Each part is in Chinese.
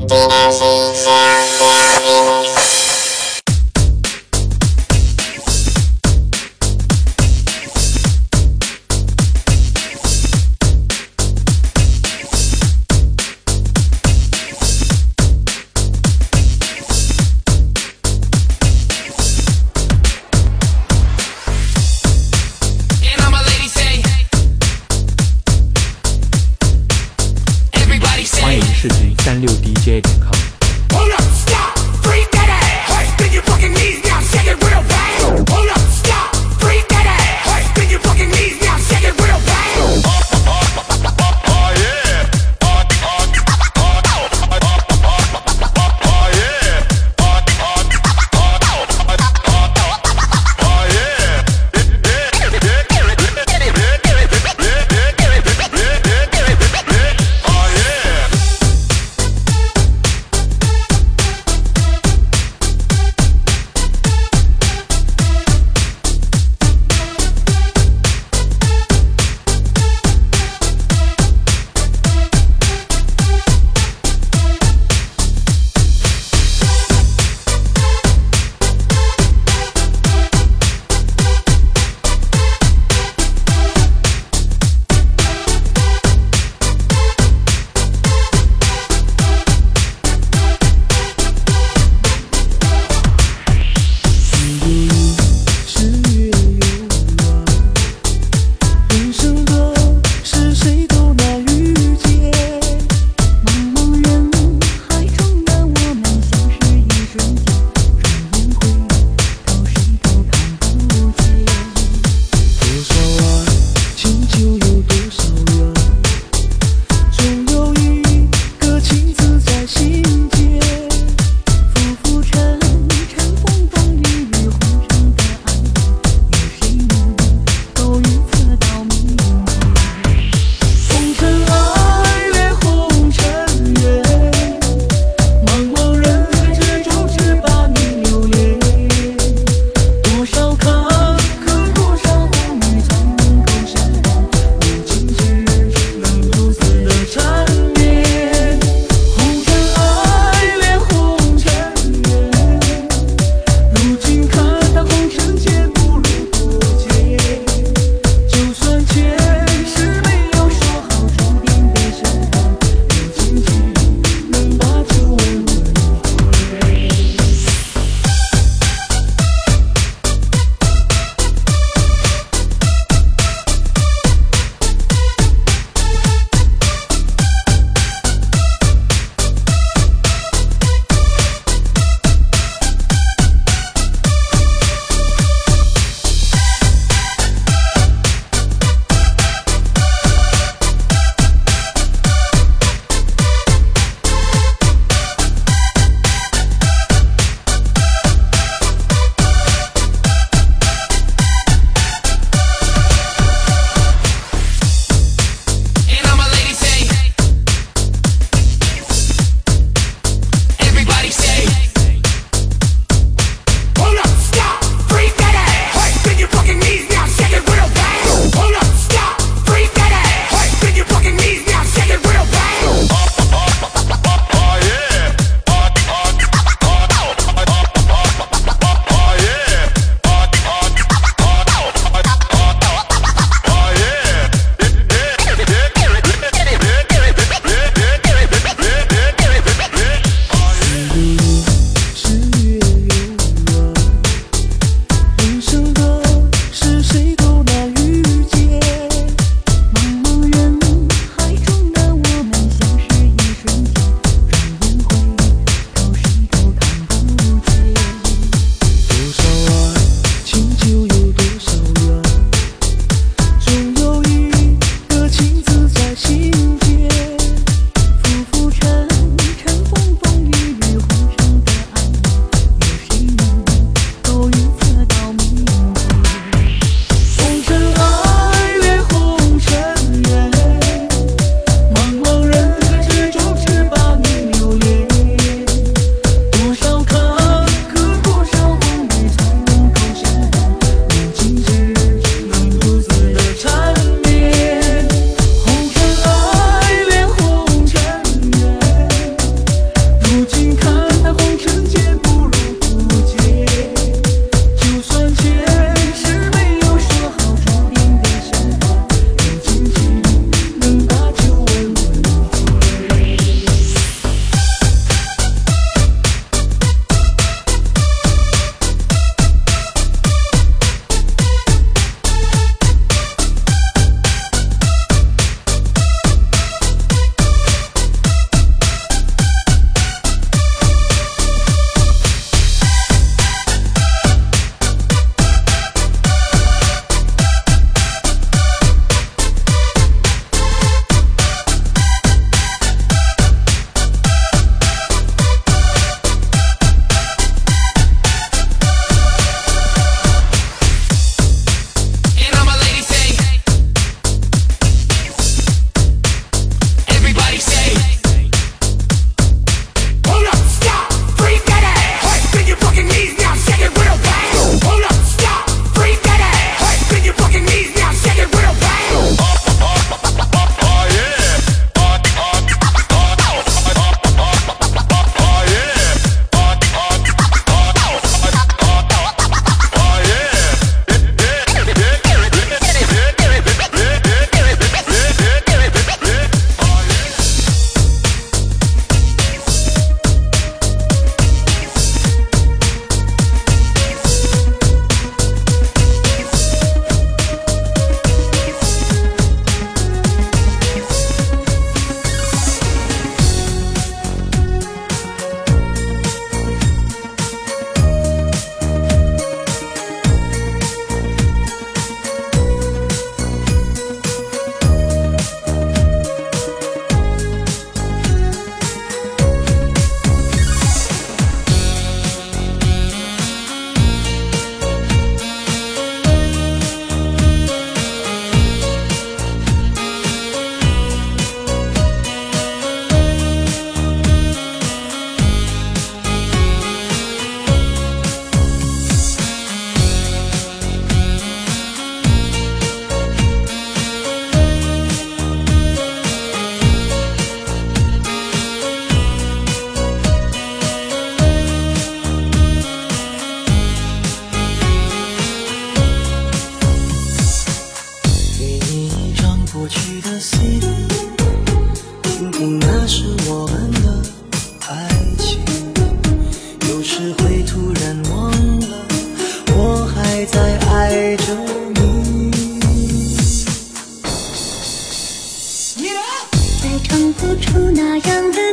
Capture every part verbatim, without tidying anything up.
视频三六 D J 点 com。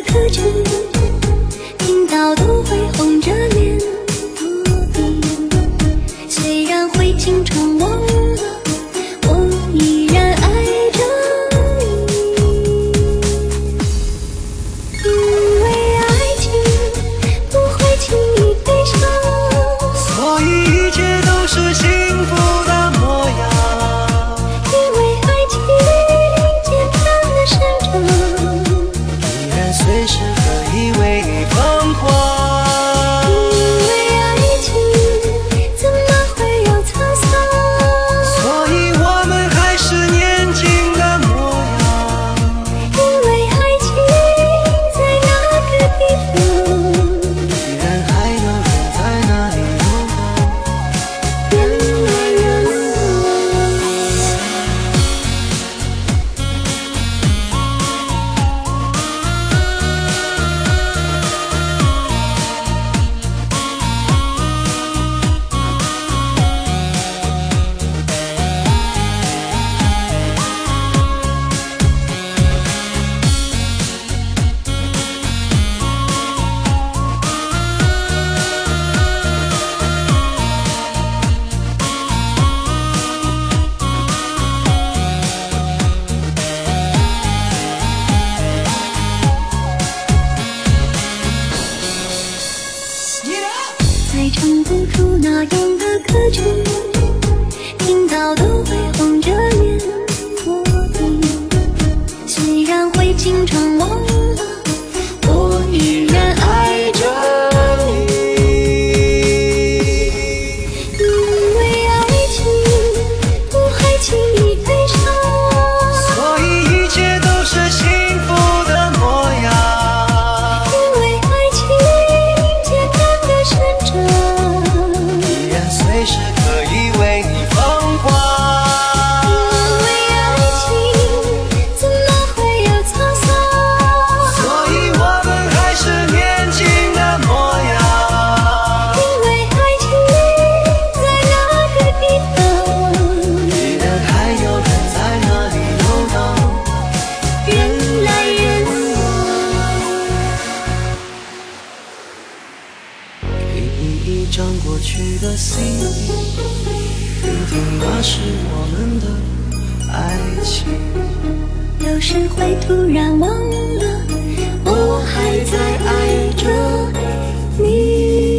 歌曲，听到都会红着脸躲避。虽然会经常忘了，我依然爱着你。因为爱情不会轻易悲伤， 所以一切都是幸福的模样。 因为爱情简单的生长， 依然随时可以为你疯狂。 因为爱情怎么会有沧桑， 所以我们还是年轻的模样。 因为爱情在那个地方， 依然还有人在那里游荡。 人来人往。再唱不出那样的歌曲，听到都会红着脸躲避。虽然会经常忘了，我依然爱着你。因为爱情不会轻易悲伤， 所以一切都是幸福的模样。 因为爱情简单的生长， 依然随时可以为你疯狂。 因为爱情怎么会有沧桑， 所以我们还是年轻的模样。 因为爱情在那个地方， 依然还有人在那里游荡。 人来人往。 给你一张过去的 C D， 听听那是我们的爱情。 有时会突然忘了，我还在爱着你。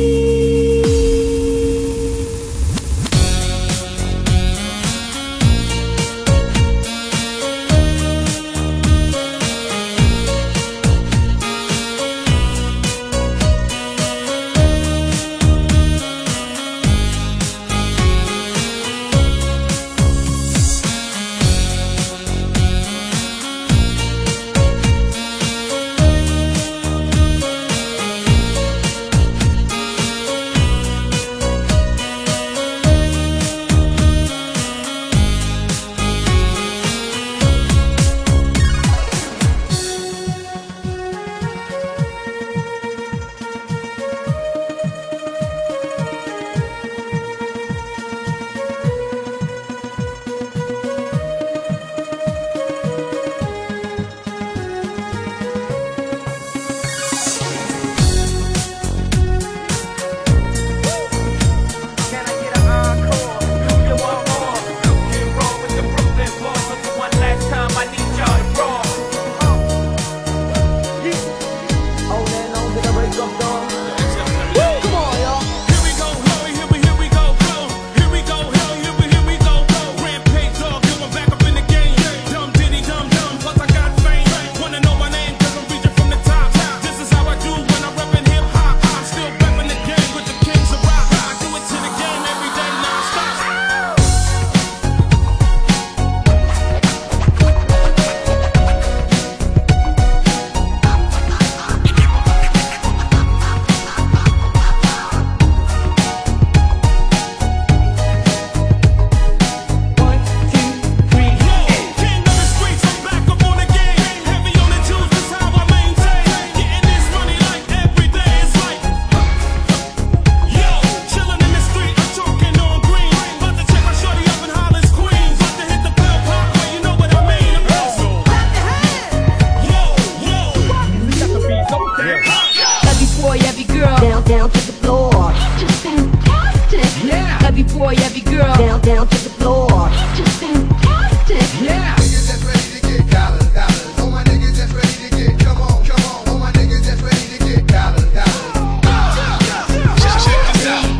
boy, every girl. Down, down to the floor. It's just fantastic. Yeah. Niggas that's ready to get dollars, dollars. All my niggas that's ready to get, come on, come on. All my niggas that's ready to get dollars, dollars. Check this out.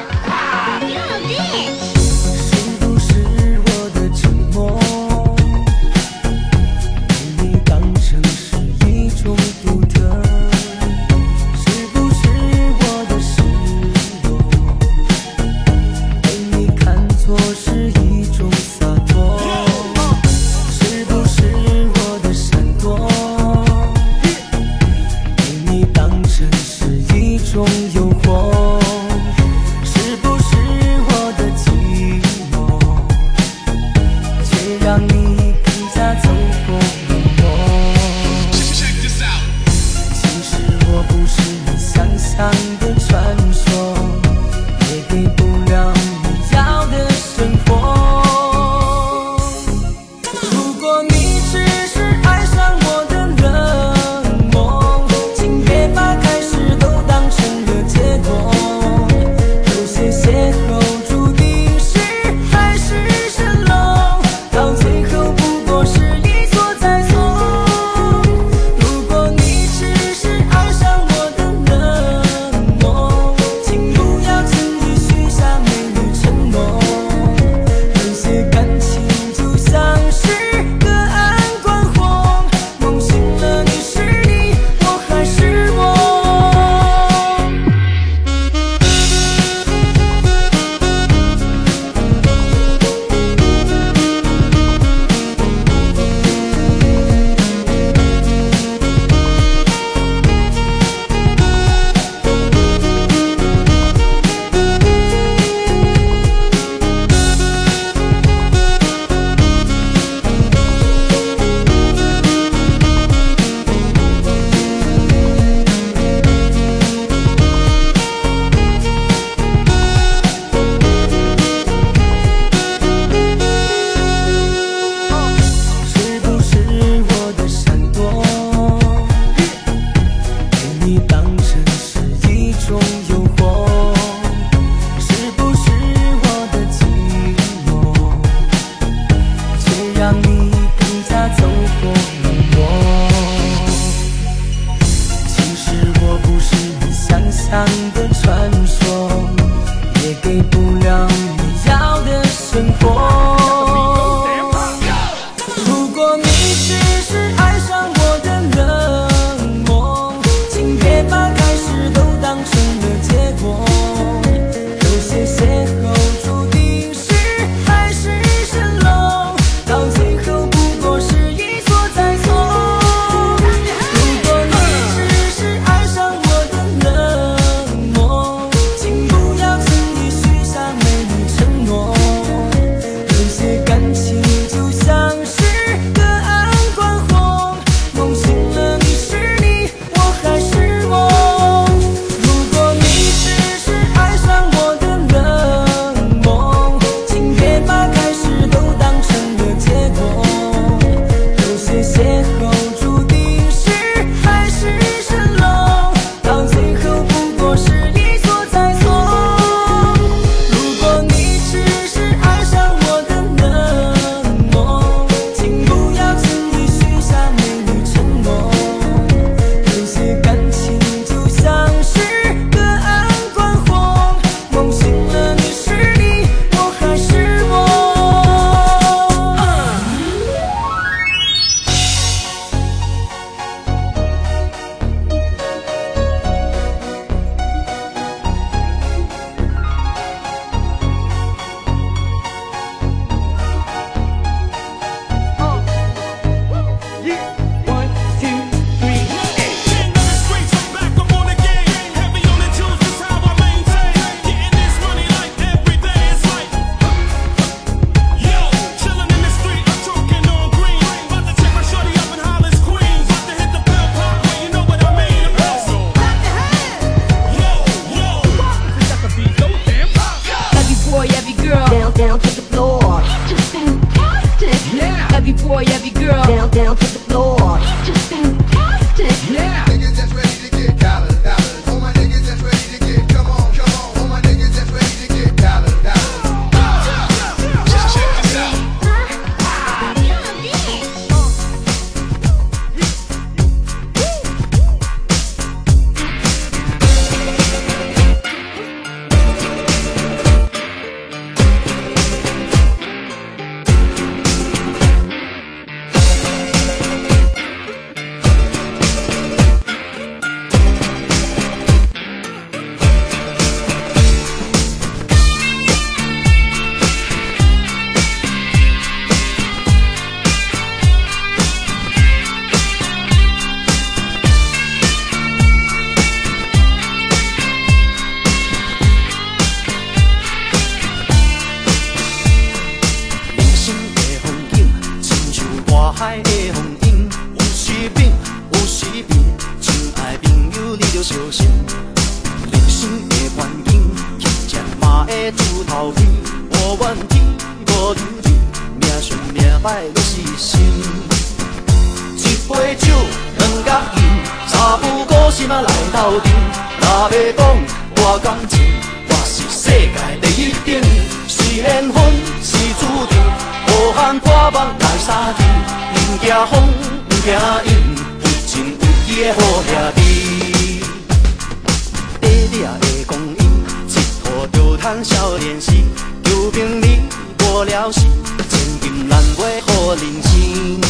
是不是我的沉默，被你当成是一种独特？是不是我的失落，被你看作是一种洒脱？是不是我的闪躲，被你当成是一种诱惑？是不是我的寂寞，却让你更加走火入魔？其实我不是你想象的传说，也给不了你要的生活。如果你只是爱上我的冷漠，请别把开始都当成了结果。有些邂逅注定是海市蜃楼，到最后不过是一错再错。如果你只是爱上我的冷漠，请不要轻易许下美丽承诺。有些感情就像是隔岸观火，梦醒了你是你，我还是我。是不是我的闪躲，被你当成是一种诱惑？是不是我的寂寞，却让你更加走火入魔？其实我不是你想象的传说，也给不了你要的生活。如果你只是爱上我的冷漠，请别把开始都当成了结果。有些邂逅注定是海市蜃楼，到最后不过是一错再错。如果你只是爱上我的冷漠，请不要轻易许下美丽承诺。有些着小心。人生的环境，乞食嘛会出头天。无怨天，无尤人，命顺命歹拢是心。一杯酒，两角银，三副故事嘛来斗阵。若要讲我感情，我是世界第一等。是缘分，是注定，无限破梦来相见。唔惊风，唔惊影，有情有义的好兄弟。短短的光阴，一步就趁少年时。求平日无聊时，千金难买好人生。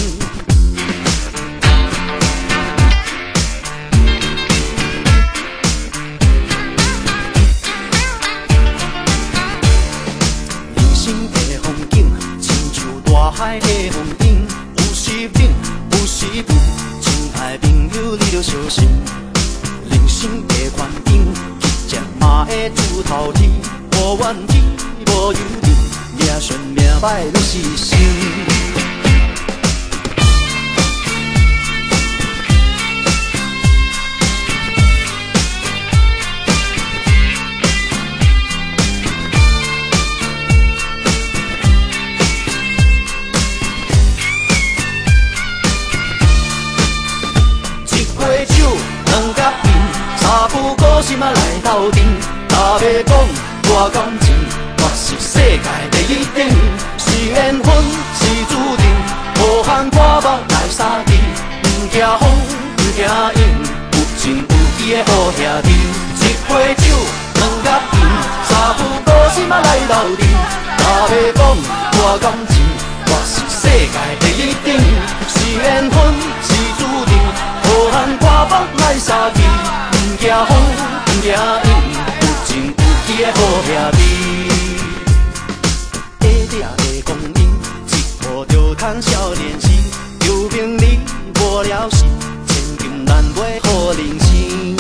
大海的风景，有时冷，有时甜，亲爱朋友你着小心。人生的环境，乞食嘛会出头天，无怨天，无尤人，命顺命歹拢是心。心啊来斗阵，若要讲我感情，我是世界第一等。是缘分，是注定，无限破梦来相见。唔惊风，唔惊影，有情有义的好兄弟。一杯酒，两角银，三副故事啊来斗阵。若要讲我感情，我是世界第一等。是缘分，是注定，无限破梦来相见。唔惊风。惊影，有情有义的好兄弟。短短的光阴，一步就趁少年时。求平日无聊时，千金难买好人生。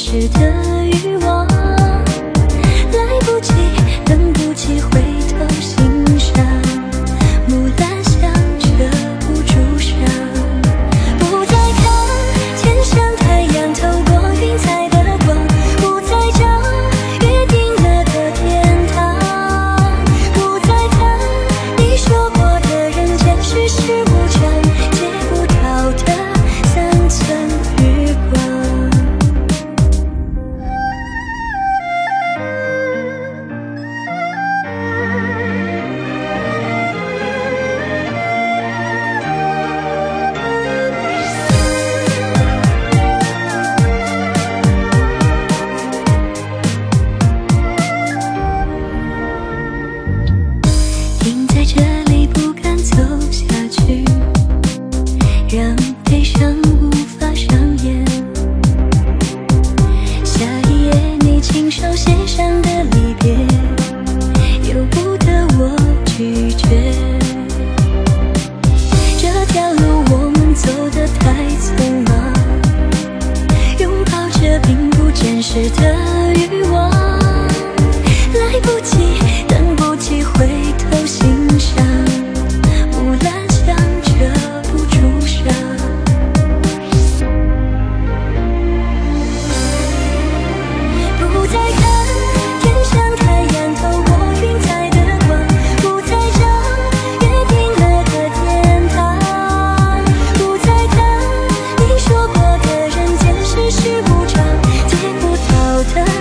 实的欲望，来不及，等不及回头欣赏，木兰香遮不住伤。不再看天上太阳透过云彩的光，不再找约定了的天堂，不再看你说过的人间世事无常，借不到的三层余光。停在这里不敢走下去，让悲伤无法上演。下一页你亲手写上的离别，由不得我拒绝。这条路我们走得太匆忙，拥抱着并不真实的欲望，来不及，等不及回头欣赏，木兰香遮不住伤。不再看天上太阳透过云彩的光，不再找约定了的天堂，不再看你说过的人间世事无常，借不到的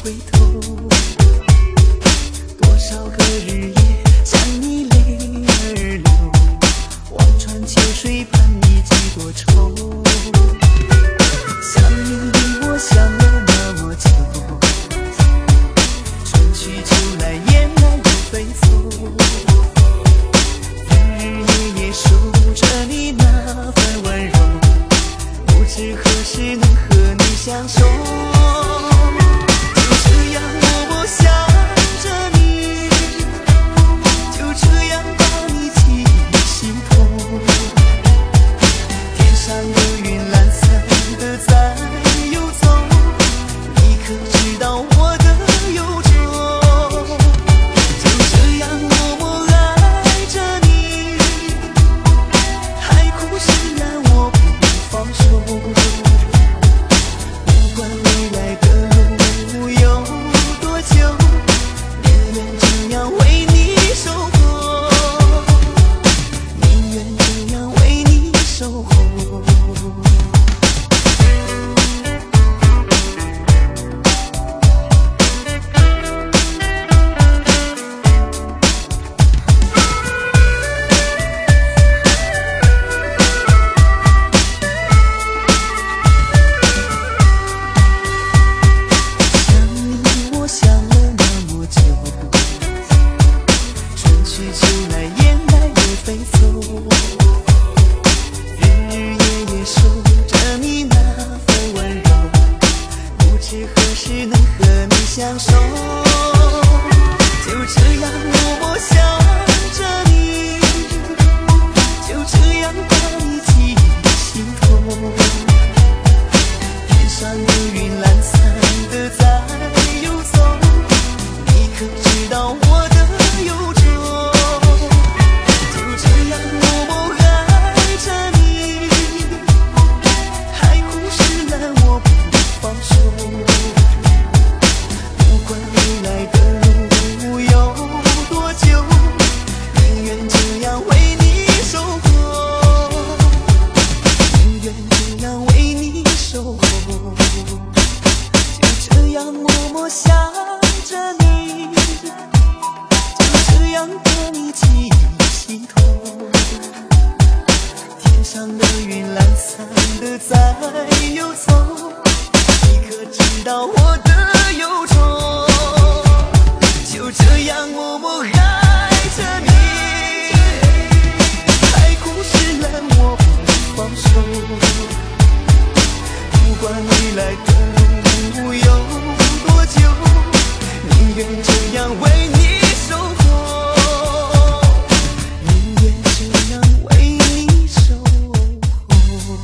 回头，多少个日夜想你泪儿流，望穿秋水盼你几多愁。想你我想了那么久，春去秋来雁来又飞走，日日夜夜守着你那份温柔，不知何时能和你相守。就这样默默想着你，就这样把你记心头。天上的云懒散的在游走，你可知道我的忧愁？就这样默默爱着你，海枯石烂我不放手。不管未来的路有多久，宁愿这样为你守候，宁愿这样为你守候。想你我想了那么久，春去秋来雁来又飞走，日日夜夜守着你那份温柔，不知何时能和你相守。就这样默默想着你，就这样把你记心头。天上的云懒散的在游走，你可知道我的忧愁？就这样默默爱着你，海枯石烂我不放手。不管未来的路有多久，宁愿这样为你守候，宁愿这样为你守候。就这样默默想着你，就这样把你记心头。天上的云懒散的在游走，你可知道我的忧愁？就这样默默爱着你，海枯石烂我不放手。不管未来的路有多久，宁愿这样为你守候，宁愿这样为你守候。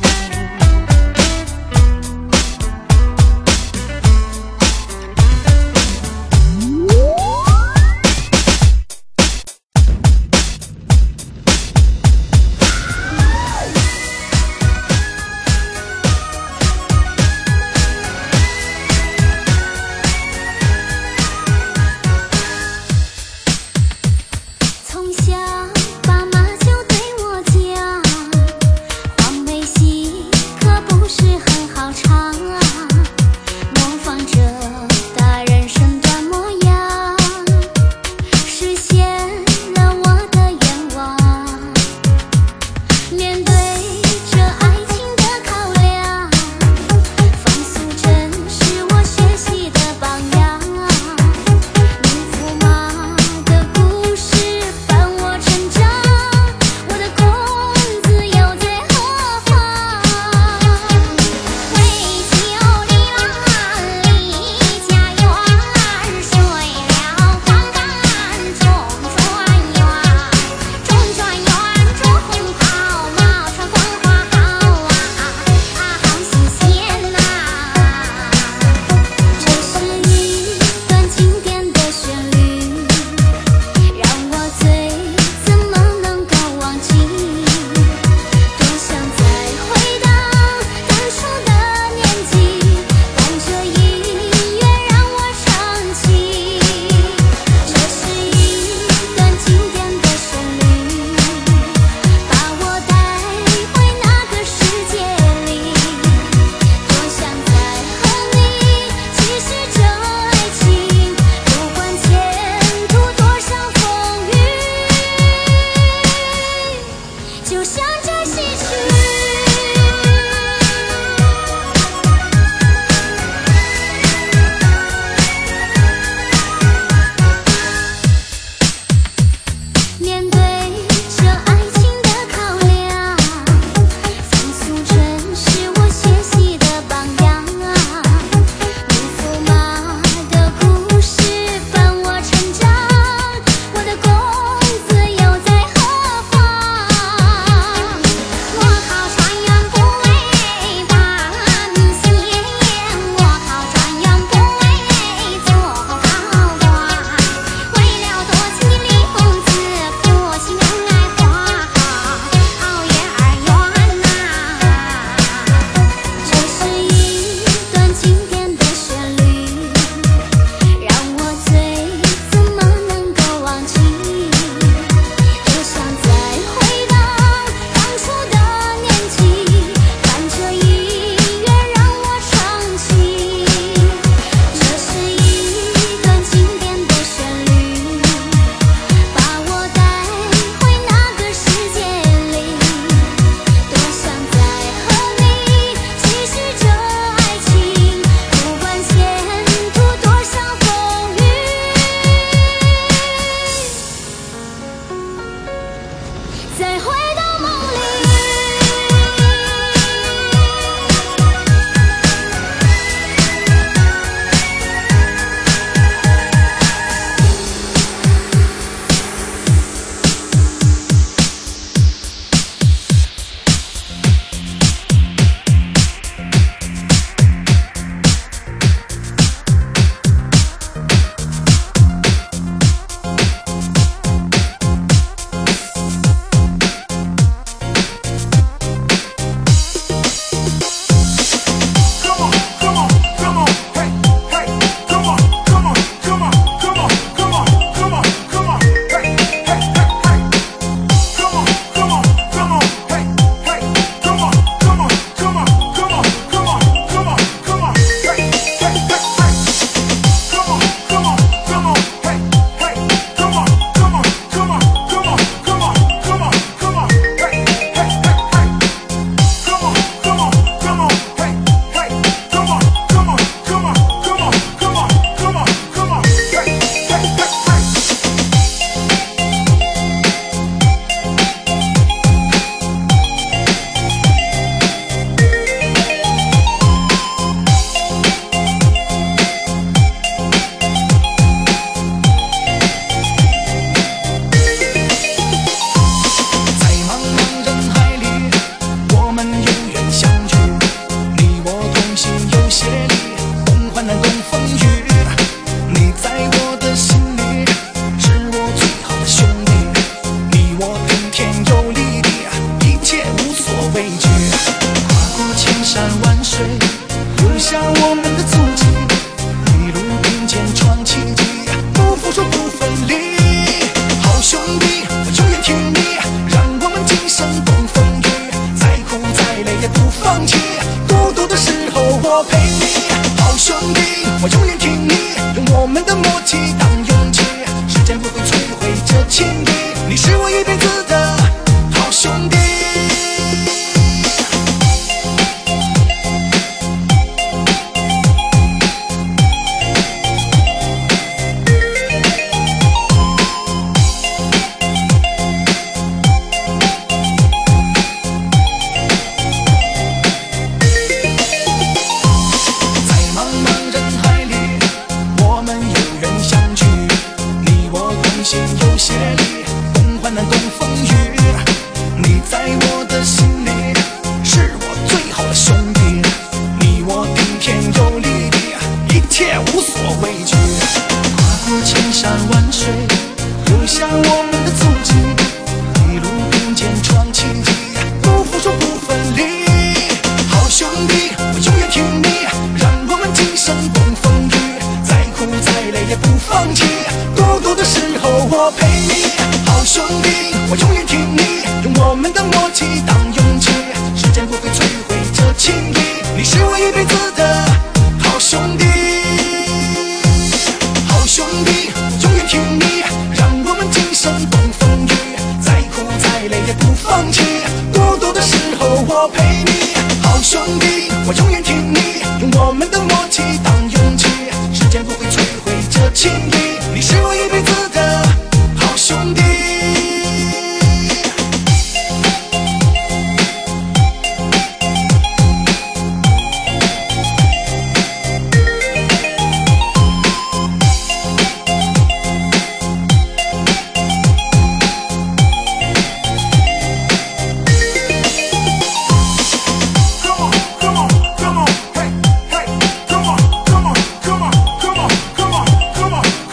说不分离。好兄弟，我永远挺你，让我们今生共风雨，再苦再累也不放弃。孤独的时候我陪你，好兄弟，我永远挺你，用我们的默契当勇气，时间不会摧毁这情谊，你是我一辈子的好兄弟。有些力，共患难共风雨。你在我的心里，是我最好的兄弟。你我顶天有力，一切无所畏惧。跨过千山万水，留下我们的足迹，一路并肩闯奇迹，不服输不分离。好兄弟，我永远挺你，让我们今生共风雨，再苦再累也不放弃。孤独的时候我陪你，好兄弟，我永远挺你，用我们的默契当勇气，时间不会摧毁这情谊，你是我一辈子的好兄弟。好兄弟，永远挺你，让我们今生共风雨，再苦再累也不放弃。孤独的时候我陪你，好兄弟，我永远挺你，用我们的默契当勇气，时间不会摧毁这情谊，你是我一辈子的好兄弟。Come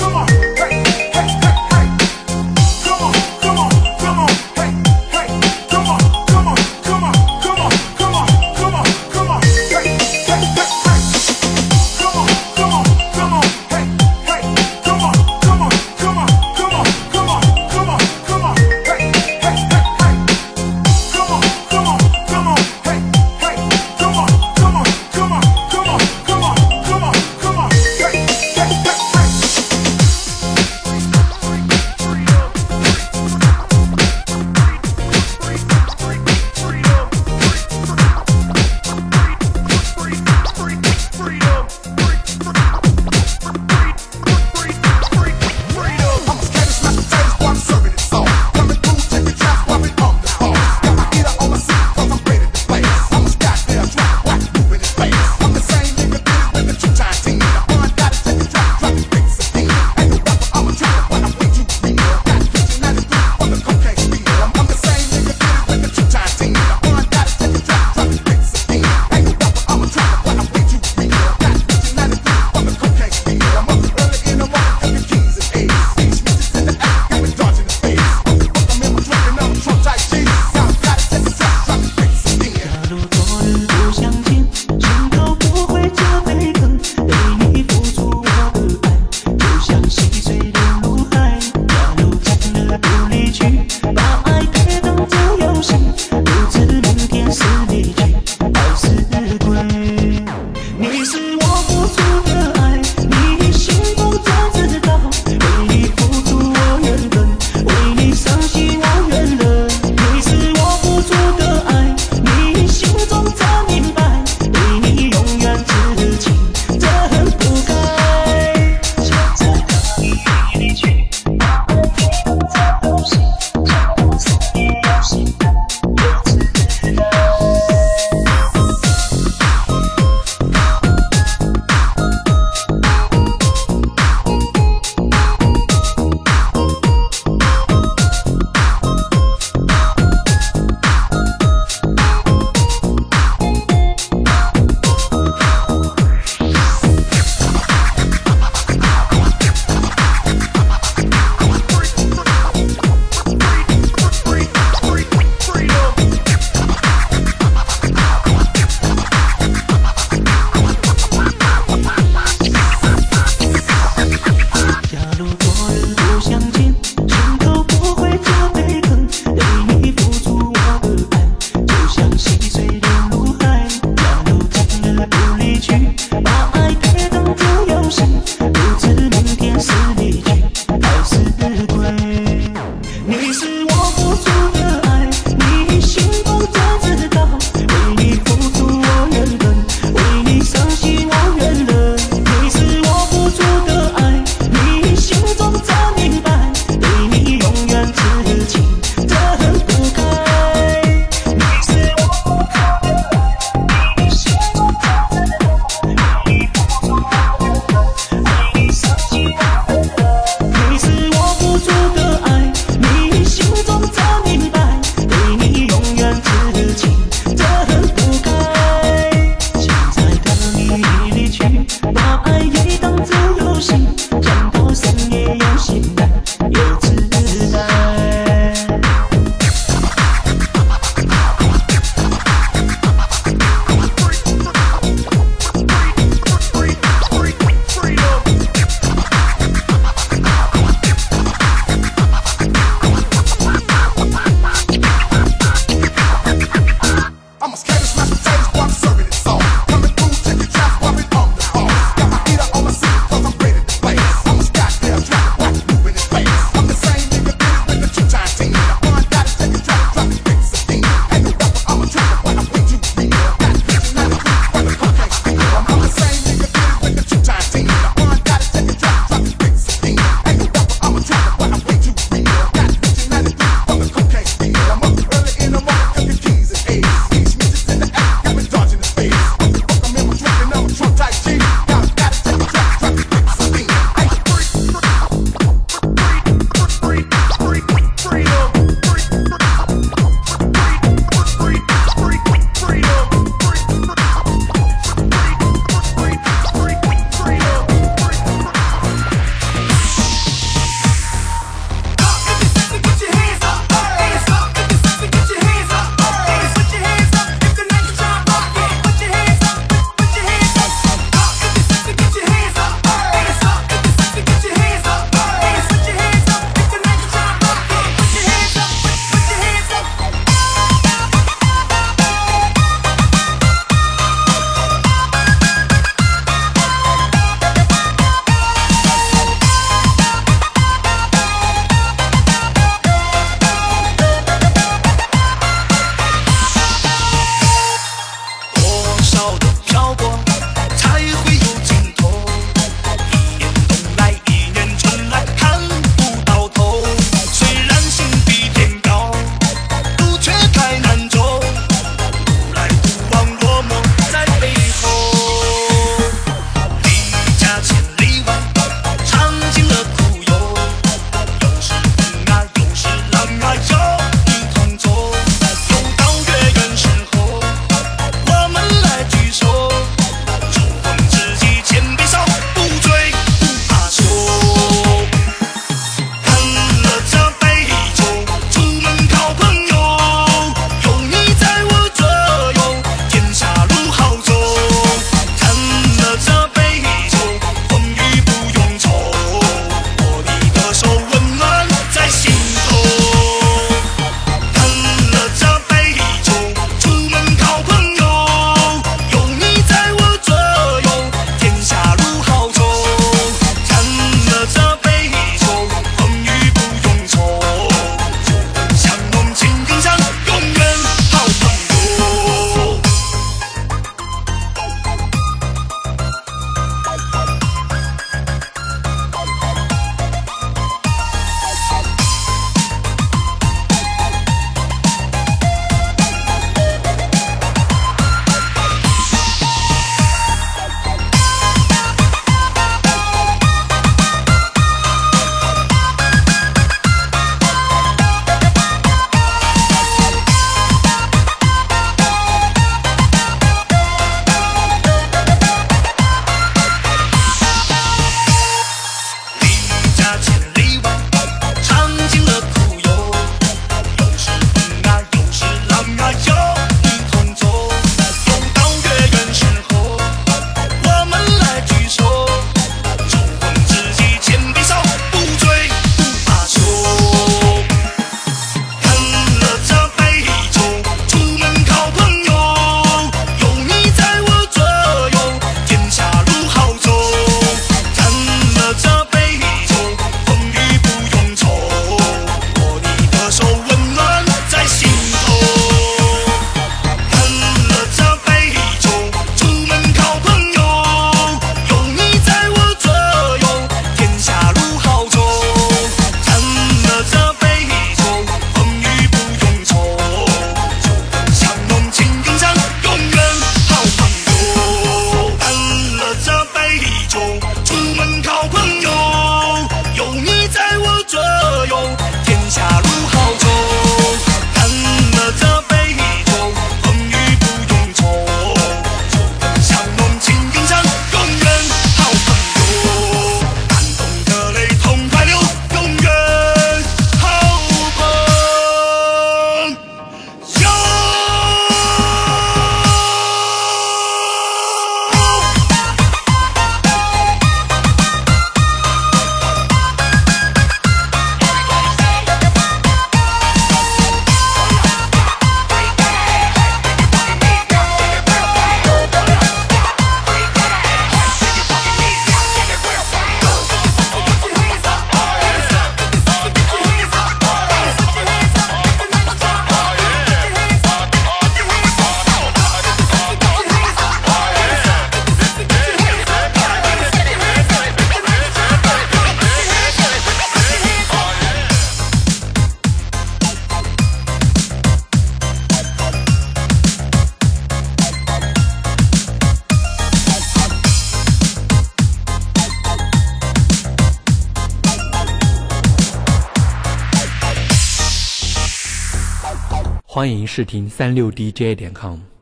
欢迎试听三六 D J 点 com。